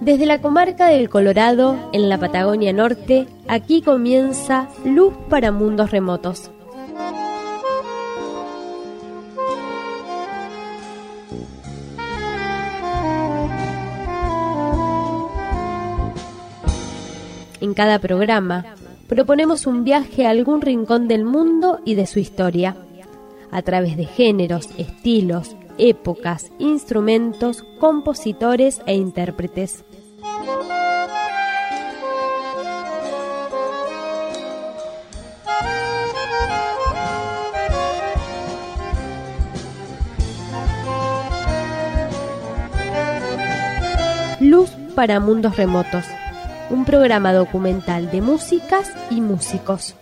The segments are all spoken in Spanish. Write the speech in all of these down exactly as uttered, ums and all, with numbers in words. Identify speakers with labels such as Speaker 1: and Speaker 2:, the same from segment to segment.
Speaker 1: Desde la comarca del Colorado, en la Patagonia Norte, aquí comienza Luz para Mundos Remotos. En cada programa, proponemos un viaje a algún rincón del mundo y de su historia, a través de géneros, estilos, épocas, instrumentos, compositores e intérpretes. Luz para Mundos Remotos, un programa documental de músicas y músicos.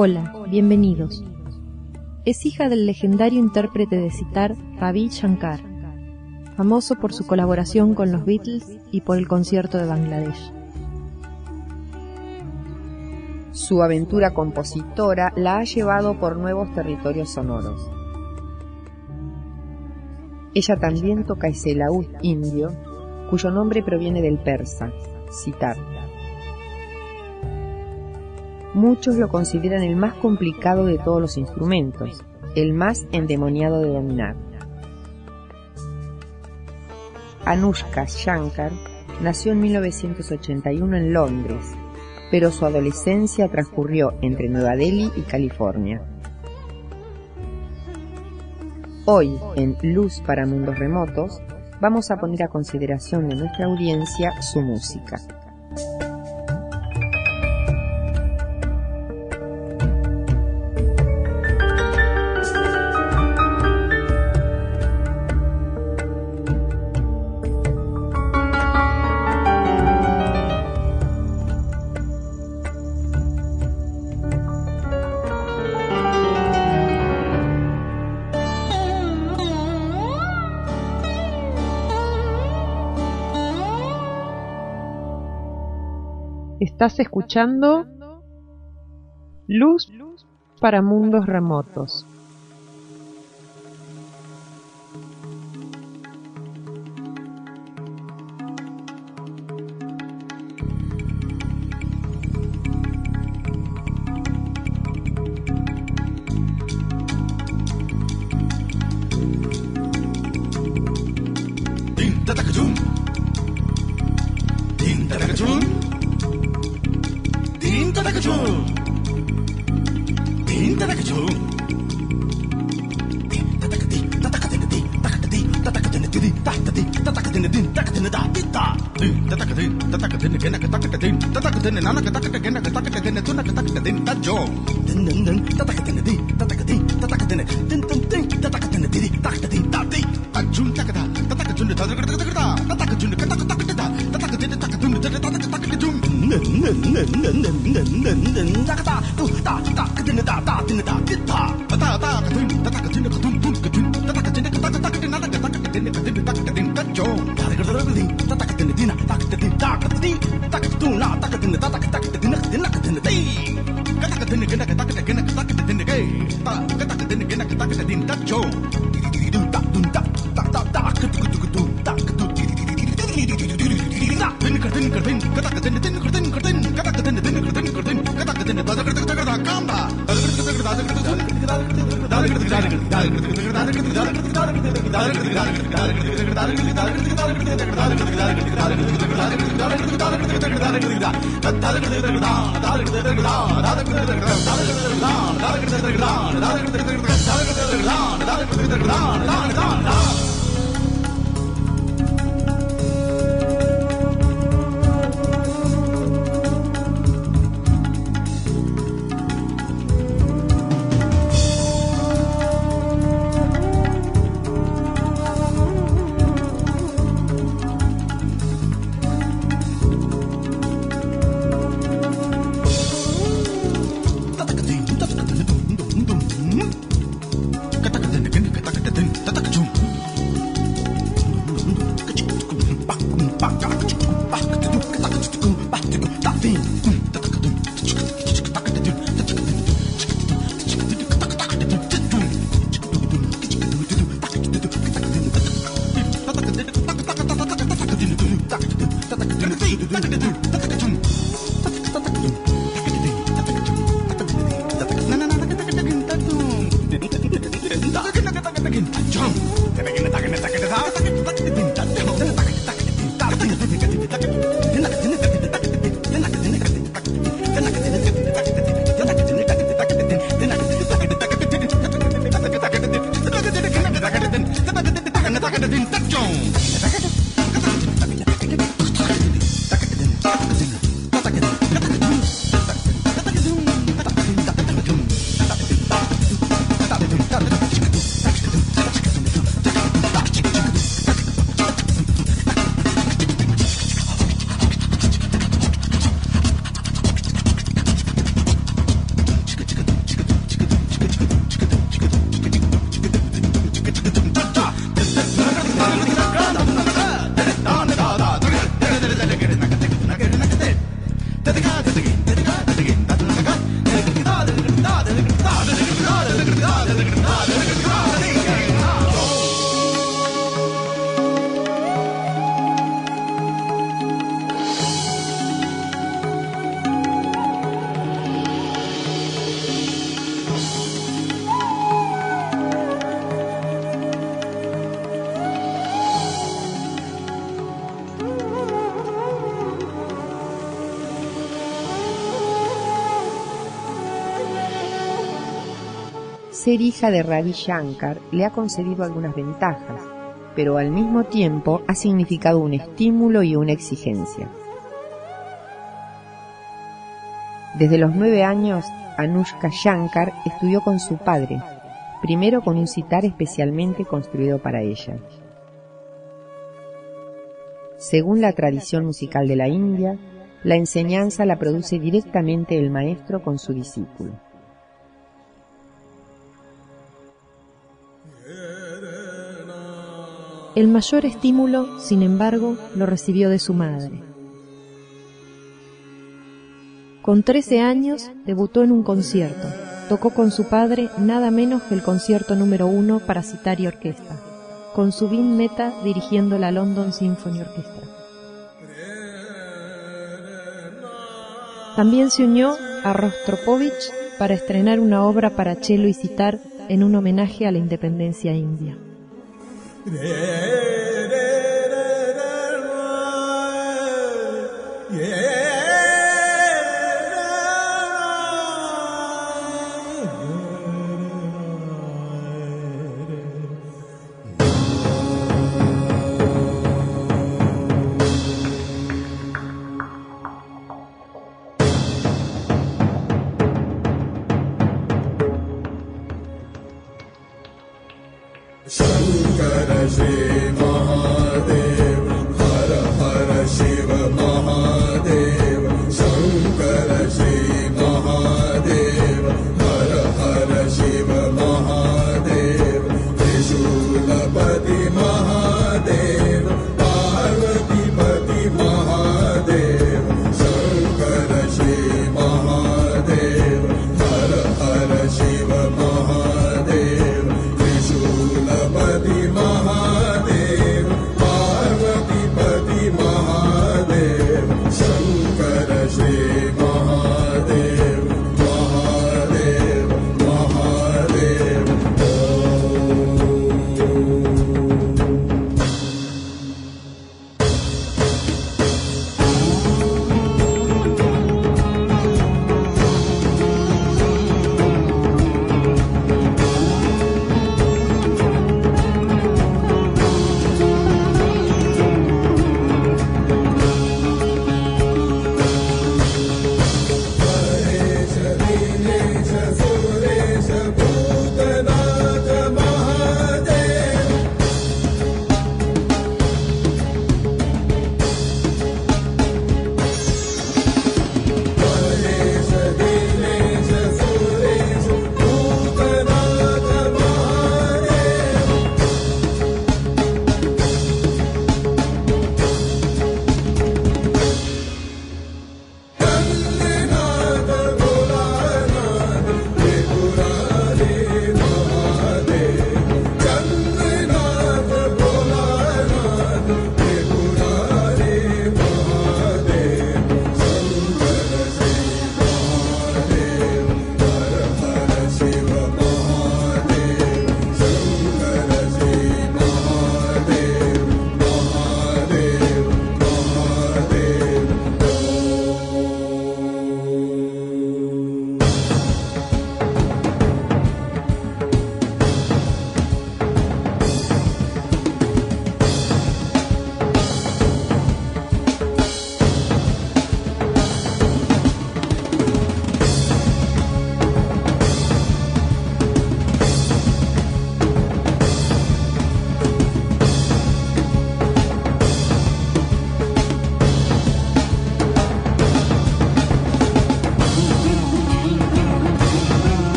Speaker 2: Hola, bienvenidos. Es hija del legendario intérprete de sitar Ravi Shankar, famoso por su colaboración con los Beatles y por el concierto de Bangladesh.
Speaker 3: Su aventura compositora la ha llevado por nuevos territorios sonoros. Ella también toca ese laúd indio, cuyo nombre proviene del persa, sitar. Muchos lo consideran el más complicado de todos los instrumentos, el más endemoniado de dominar. Anushka Shankar nació en mil novecientos ochenta y uno en Londres, pero su adolescencia transcurrió entre Nueva Delhi y California. Hoy, en Luz para Mundos Remotos, vamos a poner a consideración de nuestra audiencia su música.
Speaker 2: Estás escuchando Luz para Mundos Remotos.
Speaker 3: Ser hija de Ravi Shankar le ha concedido algunas ventajas, pero al mismo tiempo ha significado un estímulo y una exigencia. Desde los nueve años, Anushka Shankar estudió con su padre, primero con un sitar especialmente construido para ella. Según la tradición musical de la India, la enseñanza la produce directamente el maestro con su discípulo.
Speaker 2: El mayor estímulo, sin embargo, lo recibió de su madre. Con trece años debutó en un concierto. Tocó con su padre nada menos que el concierto número uno para sitar y orquesta, con Zubin Mehta dirigiendo la London Symphony Orchestra. También se unió a Rostropovich para estrenar una obra para cello y sitar en un homenaje a la independencia india.
Speaker 4: Shankara Shri Mahadev, Hara Hara Shiva Mahadev, Shankara Shri Mahadev, Hara Hara Shiva Mahadev, Trishulapati Mahadev, Parvati Pati Mahadev, Shankara Shri Mahadev, Hara Hara Shiva Mahadev, Trishulapati Mahadev, Parvati Pati Mahadev,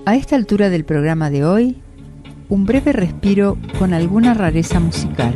Speaker 5: A esta altura del programa de hoy, un breve respiro con alguna rareza musical.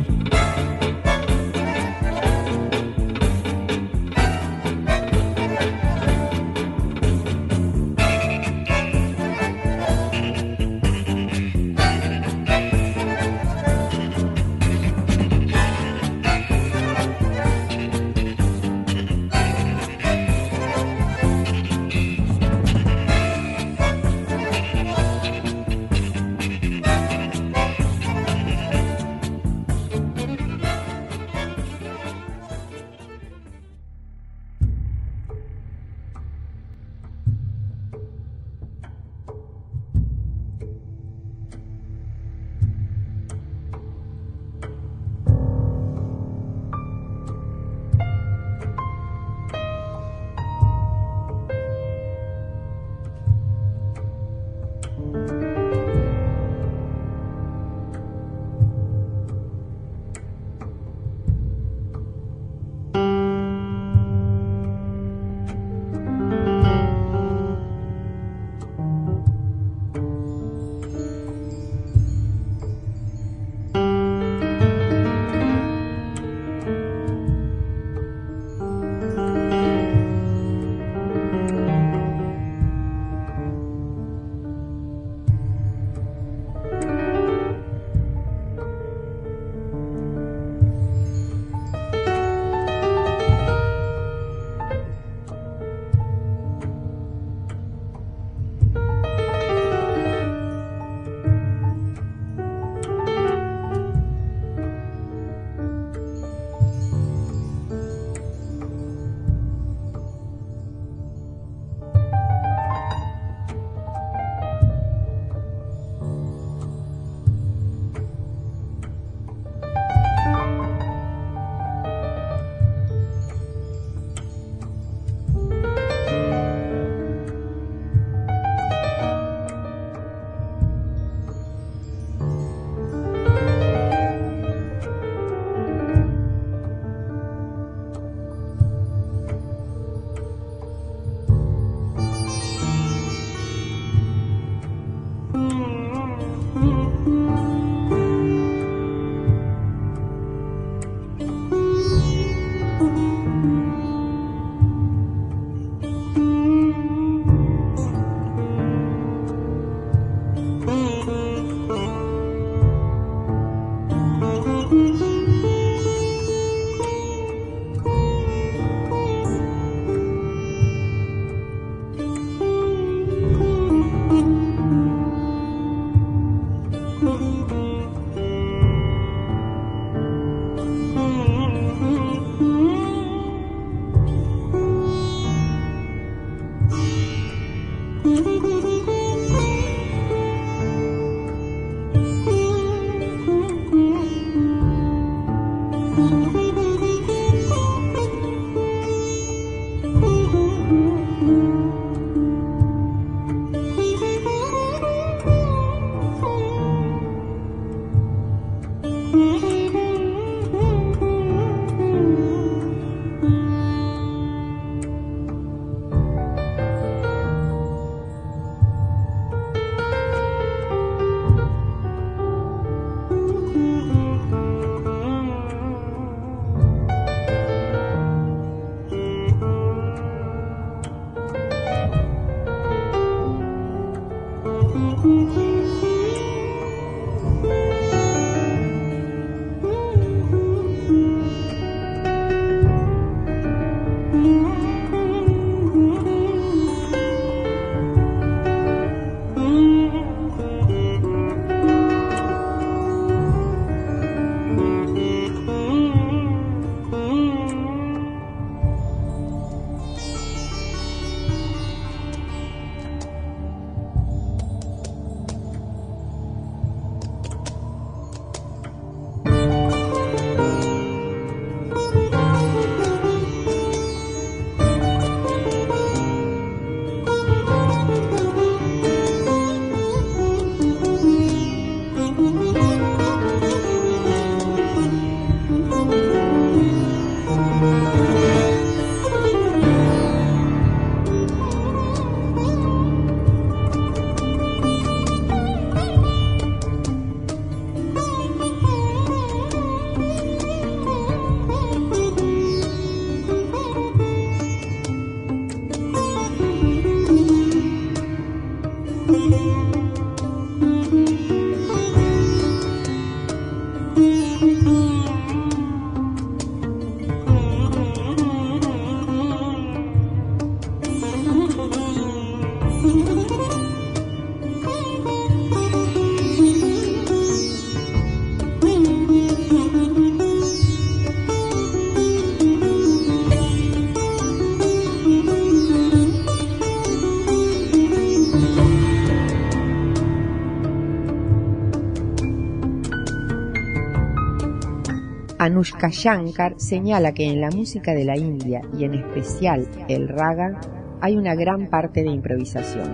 Speaker 3: Anushka Shankar señala que en la música de la India, y en especial el raga, hay una gran parte de improvisación.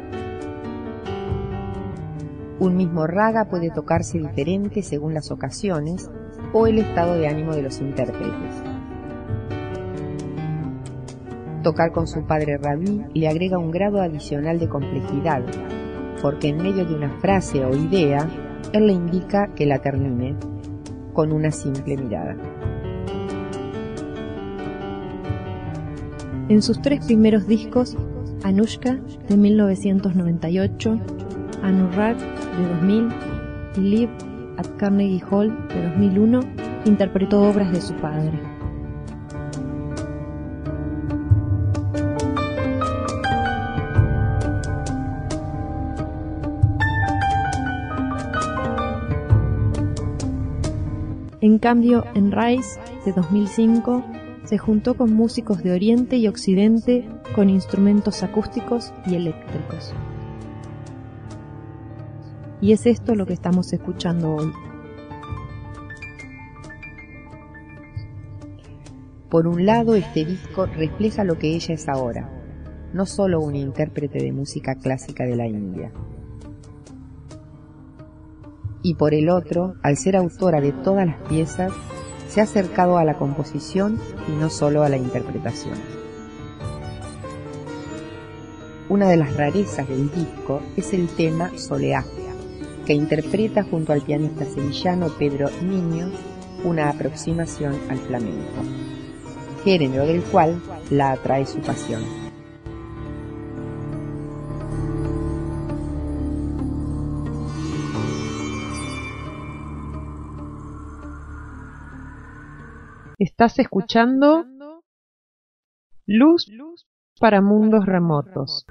Speaker 3: Un mismo raga puede tocarse diferente según las ocasiones o el estado de ánimo de los intérpretes. Tocar con su padre Ravi le agrega un grado adicional de complejidad, porque en medio de una frase o idea, él le indica que la termine con una simple mirada.
Speaker 2: En sus tres primeros discos, Anushka de mil novecientos noventa y ocho, Anurag de dos mil y Live at Carnegie Hall de dos mil uno, interpretó obras de su padre. En cambio, en Rise de dos mil cinco, se juntó con músicos de Oriente y Occidente con instrumentos acústicos y eléctricos. Y es esto lo que estamos escuchando hoy.
Speaker 3: Por un lado, este disco refleja lo que ella es ahora, no solo una intérprete de música clásica de la India. Y por el otro, al ser autora de todas las piezas, se ha acercado a la composición y no solo a la interpretación. Una de las rarezas del disco es el tema Soleá, que interpreta junto al pianista sevillano Pedro Niño una aproximación al flamenco, género del cual la atrae su pasión.
Speaker 2: Estás escuchando Luz para Mundos Remotos.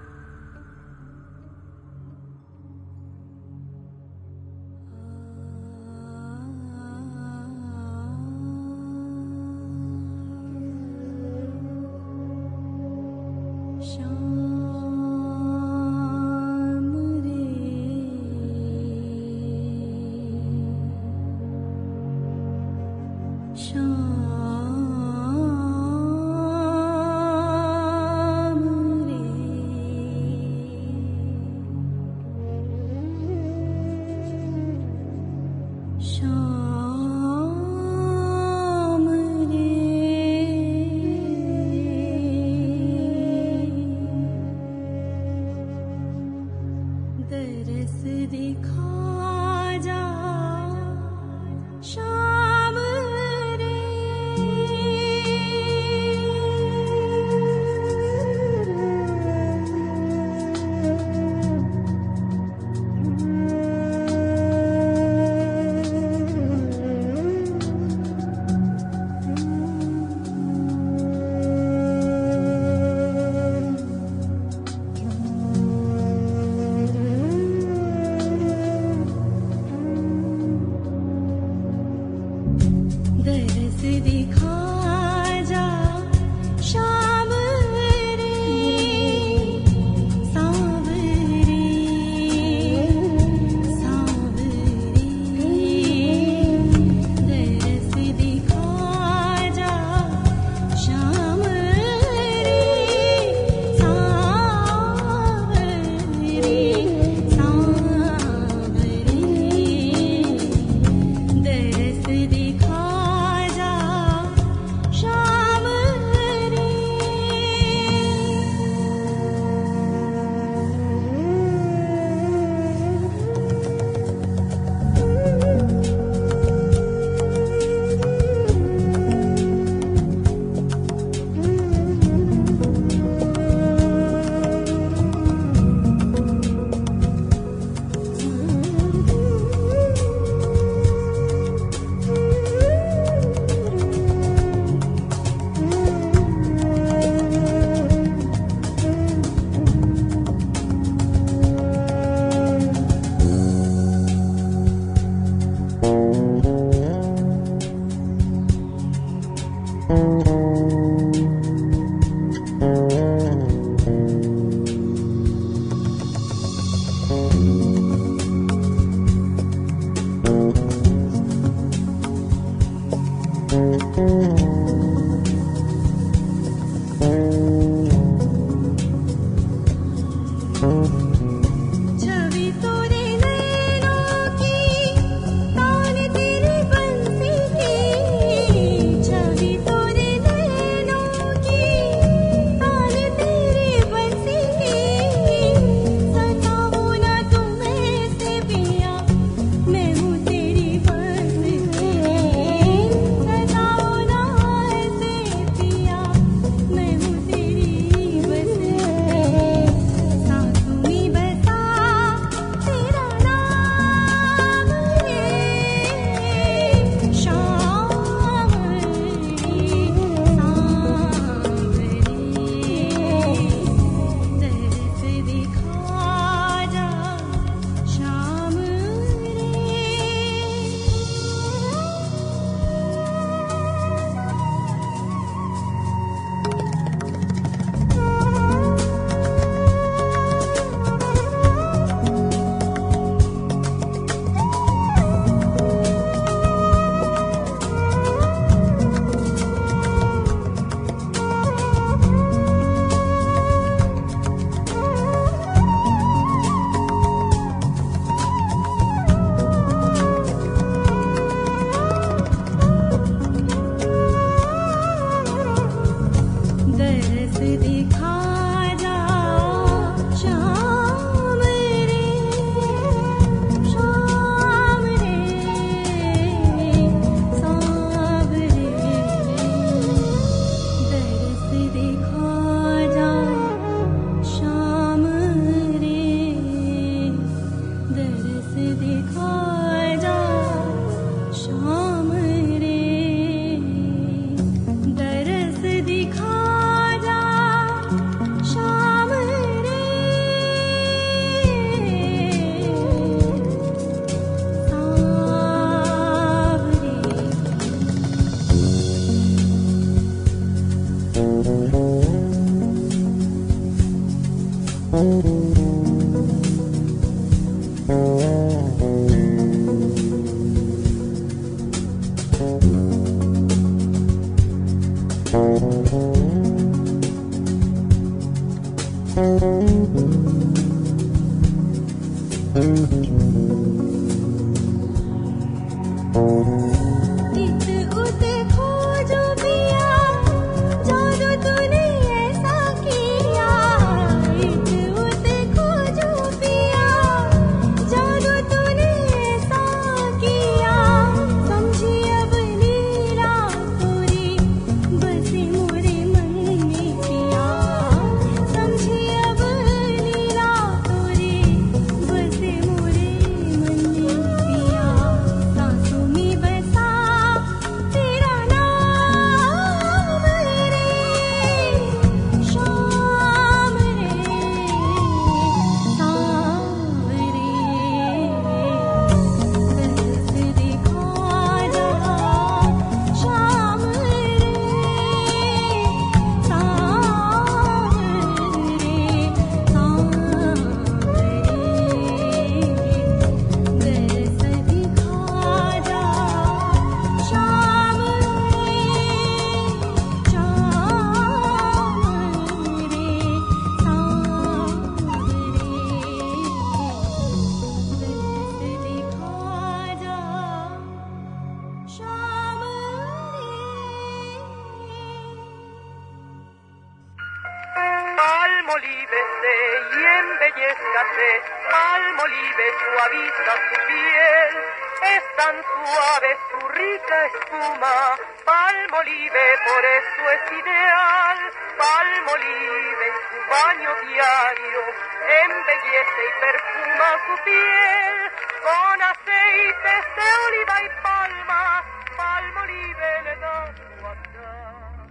Speaker 6: Palmolívese y embellezcase, Palmolive suaviza su piel, es tan suave su rica espuma, Palmolive por eso es ideal, Palmolive en su baño diario, embellece y perfuma su piel, con aceites de oliva y palma, Palmolive le da suavidad.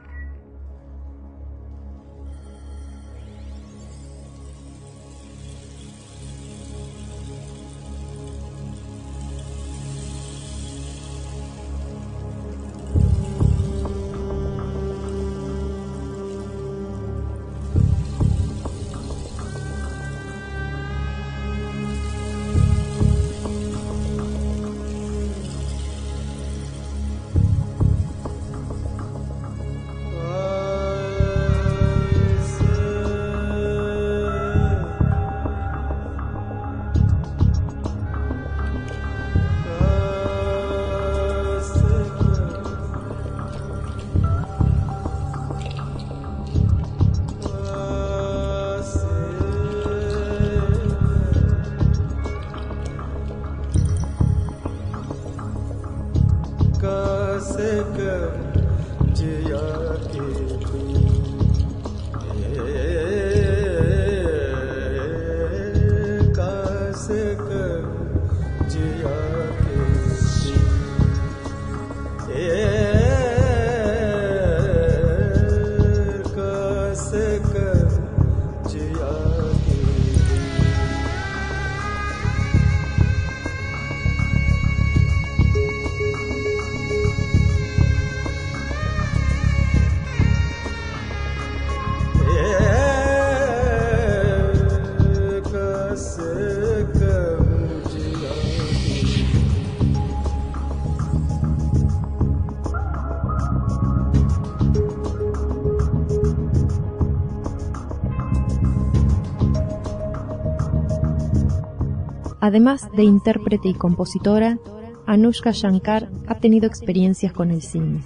Speaker 2: Además de intérprete y compositora, Anushka Shankar ha tenido experiencias con el cine.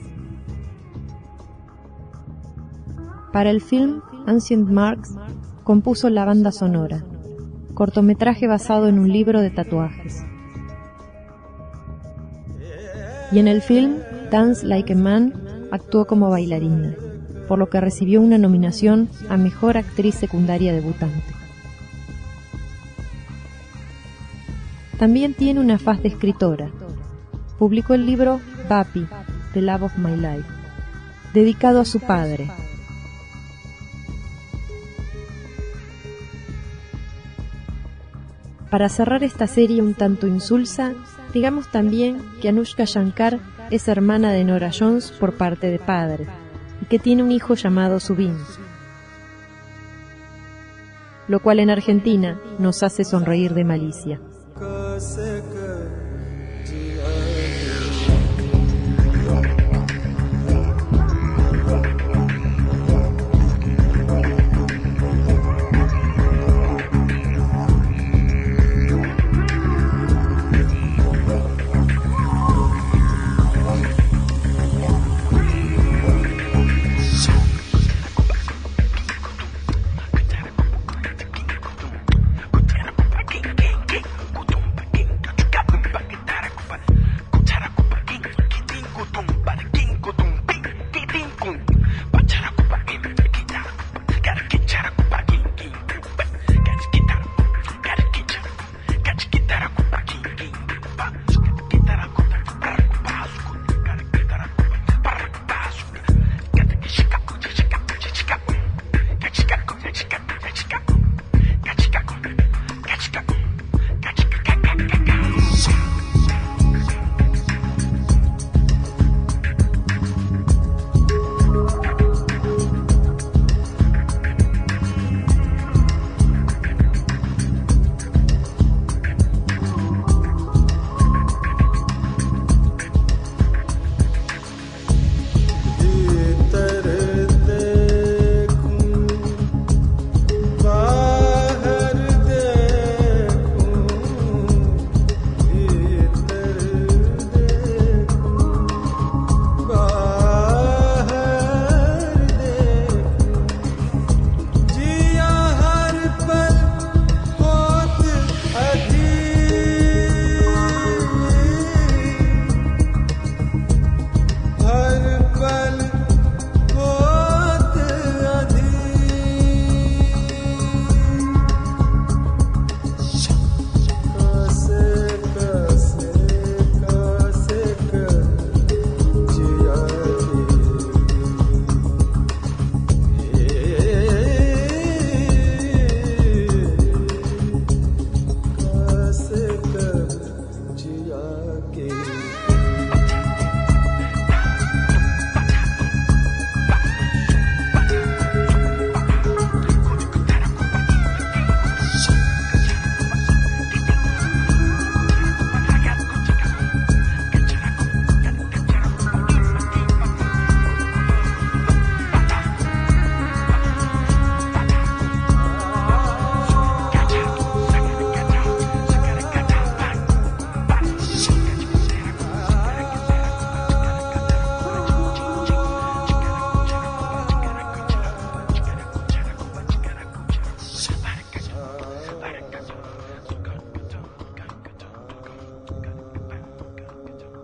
Speaker 2: Para el film Ancient Marks compuso la banda sonora, cortometraje basado en un libro de tatuajes. Y en el film Dance Like a Man actuó como bailarina, por lo que recibió una nominación a Mejor Actriz Secundaria Debutante. También tiene una faz de escritora. Publicó el libro Papi, The Love of My Life, dedicado a su padre. Para cerrar esta serie un tanto insulsa, digamos también que Anushka Shankar es hermana de Norah Jones por parte de padre, y que tiene un hijo llamado Zubin, lo cual en Argentina nos hace sonreír de malicia.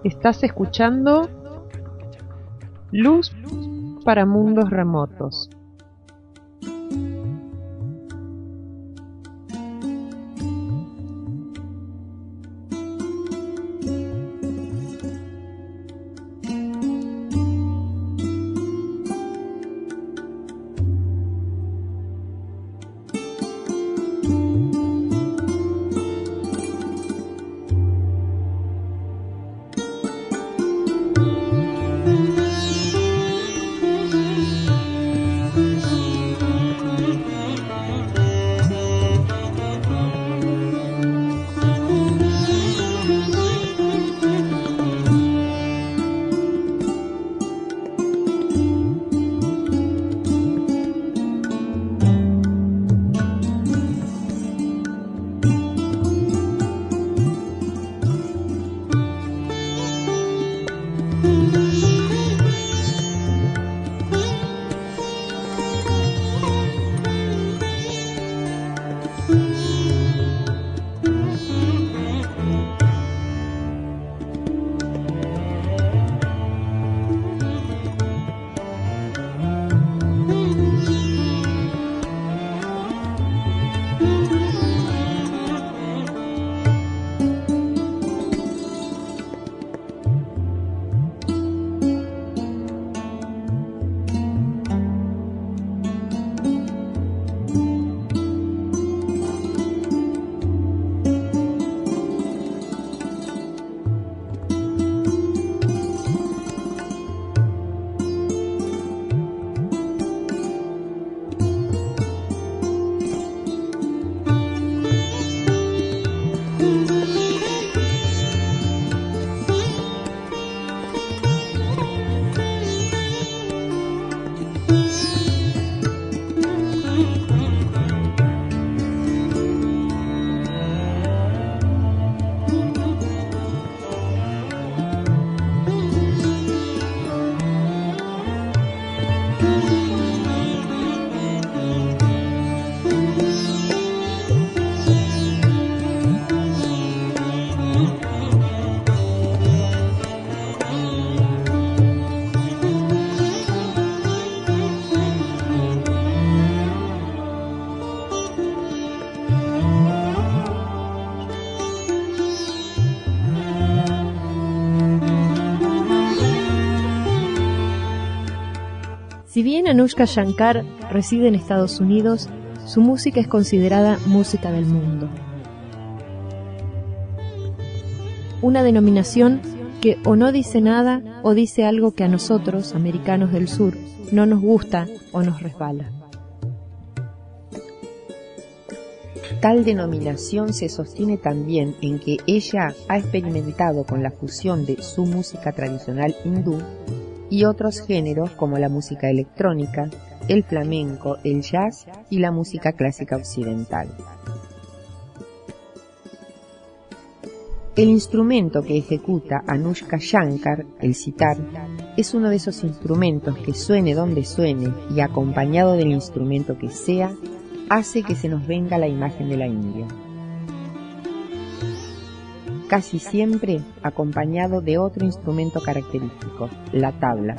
Speaker 2: Estás escuchando Luz para Mundos Remotos. Si bien Anushka Shankar reside en Estados Unidos, su música es considerada música del mundo. Una denominación que o no dice nada o dice algo que a nosotros, americanos del sur, no nos gusta o nos resbala.
Speaker 3: Tal denominación se sostiene también en que ella ha experimentado con la fusión de su música tradicional hindú y otros géneros como la música electrónica, el flamenco, el jazz y la música clásica occidental. El instrumento que ejecuta Anushka Shankar, el sitar, es uno de esos instrumentos que suene donde suene y acompañado del instrumento que sea, hace que se nos venga la imagen de la India. Casi siempre acompañado de otro instrumento característico, la tabla.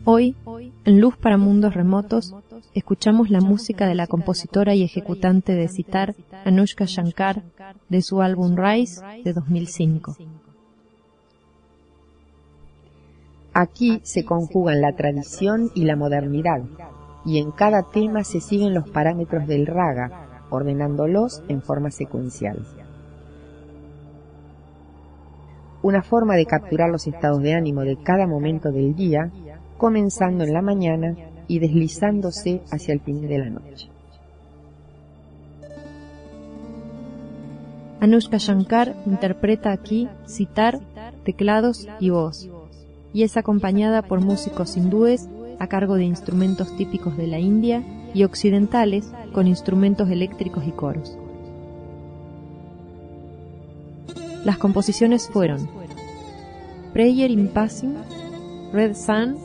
Speaker 2: Hoy, en Luz para Mundos Remotos, escuchamos la música de la compositora y ejecutante de sitar Anushka Shankar de su álbum Rise de dos mil cinco.
Speaker 3: Aquí se conjugan la tradición y la modernidad, y en cada tema se siguen los parámetros del raga, ordenándolos en forma secuencial. Una forma de capturar los estados de ánimo de cada momento del día, comenzando en la mañana y deslizándose hacia el fin de la noche.
Speaker 2: Anushka Shankar interpreta aquí sitar, teclados y voz, y es acompañada por músicos hindúes a cargo de instrumentos típicos de la India y occidentales con instrumentos eléctricos y coros. Las composiciones fueron Prayer in Passing, Red Sun,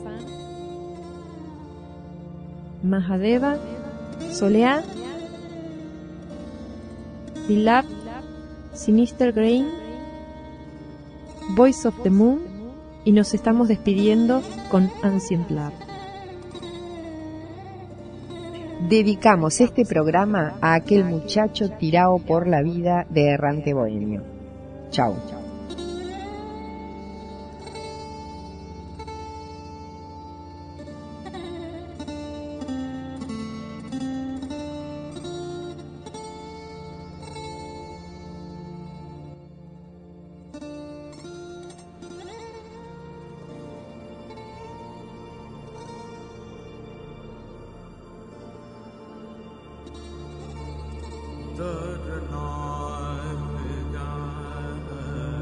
Speaker 2: Mahadeva, Soleá, Dilap, Sinister Grain, Voice of the Moon, y nos estamos despidiendo con Ancient Love.
Speaker 3: Dedicamos este programa a aquel muchacho tirado por la vida de errante bohemio. Chau.
Speaker 4: The night began.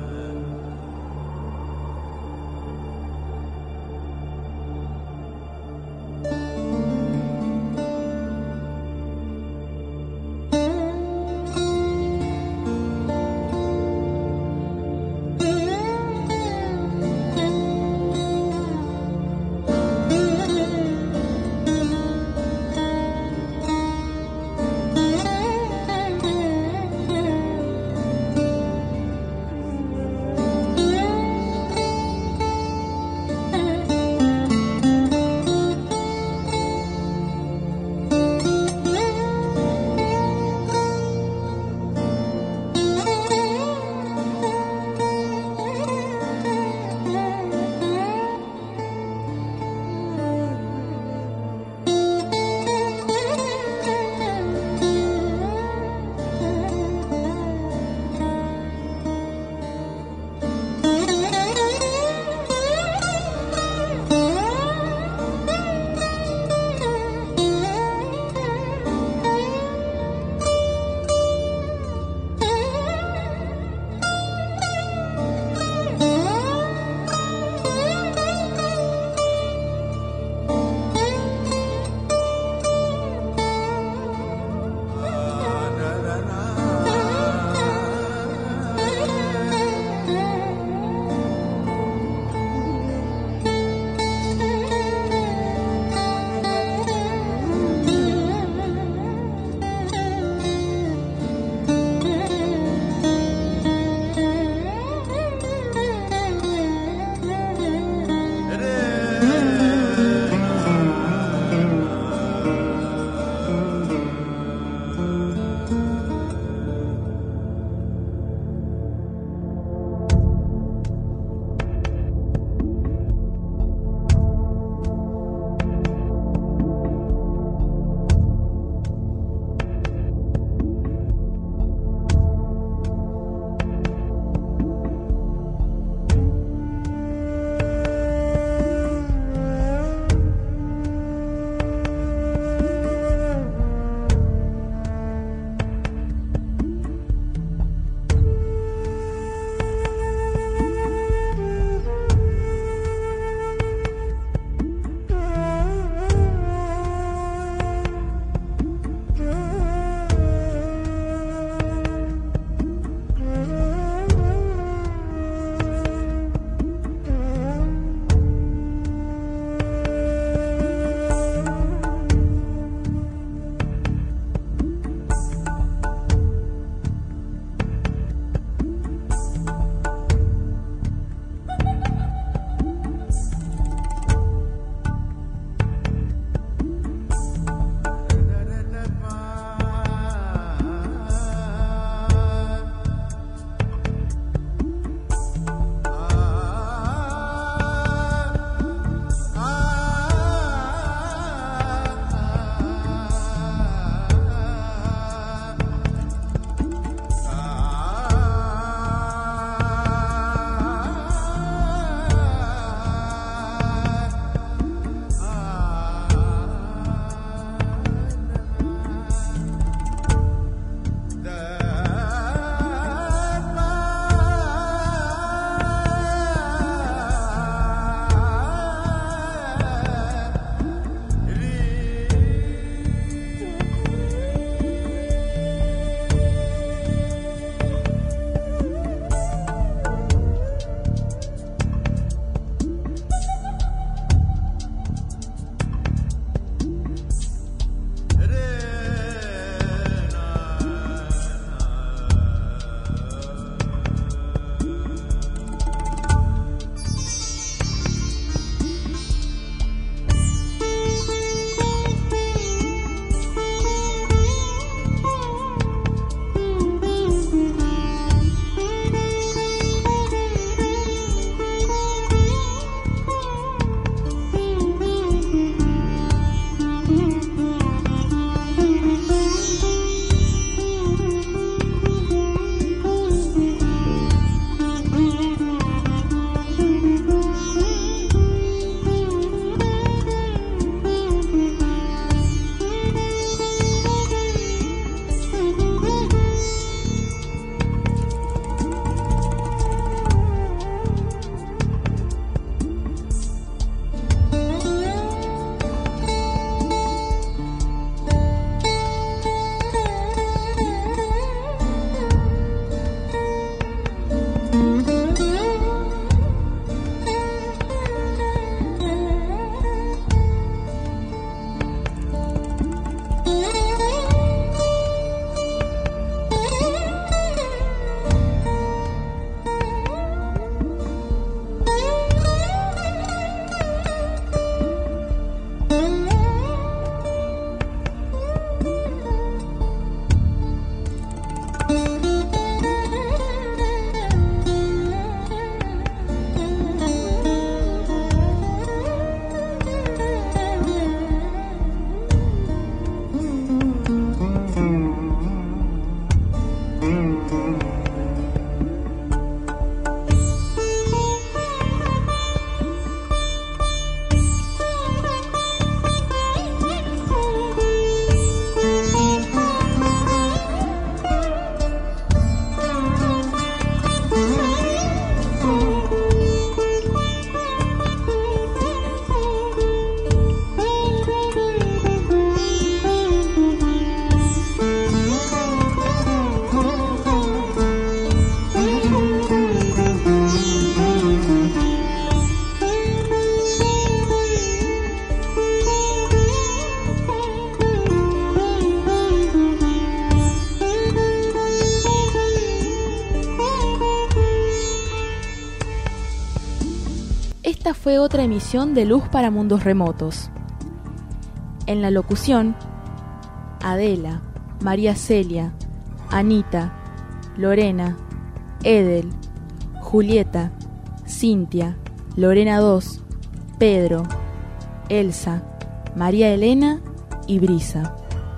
Speaker 7: esta fue otra emisión de Luz para Mundos Remotos. En la locución, Adela, María Celia, Anita, Lorena, Edel, Julieta, Cintia, Lorena dos, Pedro, Elsa, María Elena y Brisa.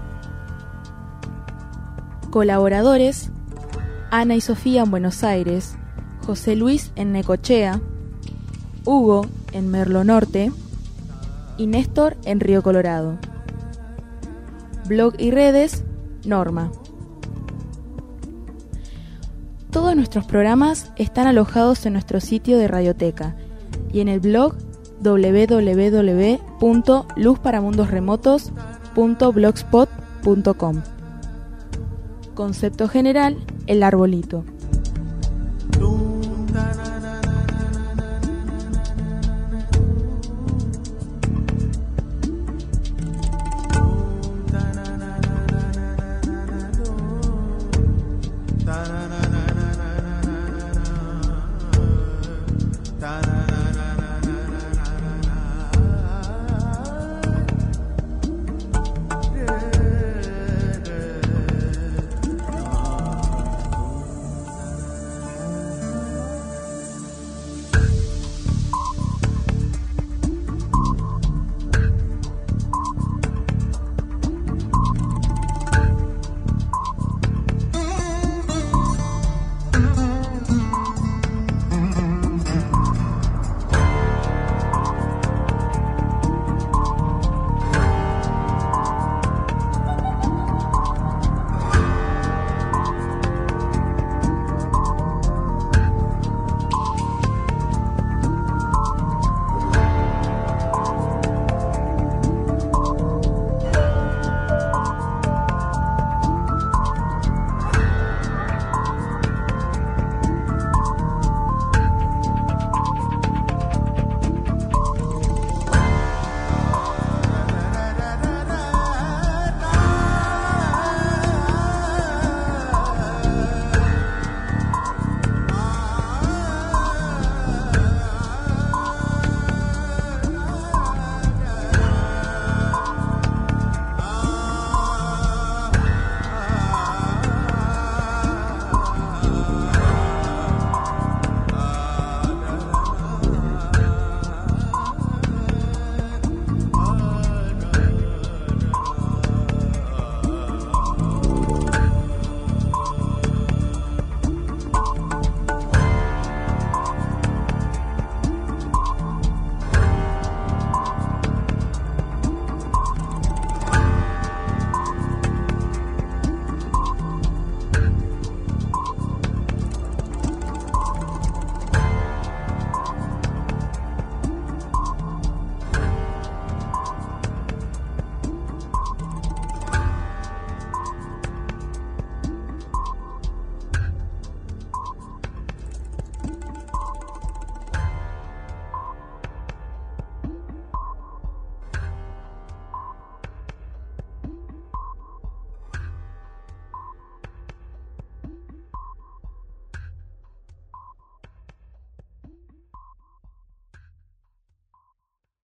Speaker 7: Colaboradores: Ana y Sofía en Buenos Aires, José Luis en Necochea, Hugo en Merlo Norte y Néstor en Río Colorado. Blog y redes: Norma. Todos nuestros programas están alojados en nuestro sitio de Radioteca y en el blog doble u doble u doble u punto luz para mundos remotos punto blogspot punto com. Concepto general: el arbolito.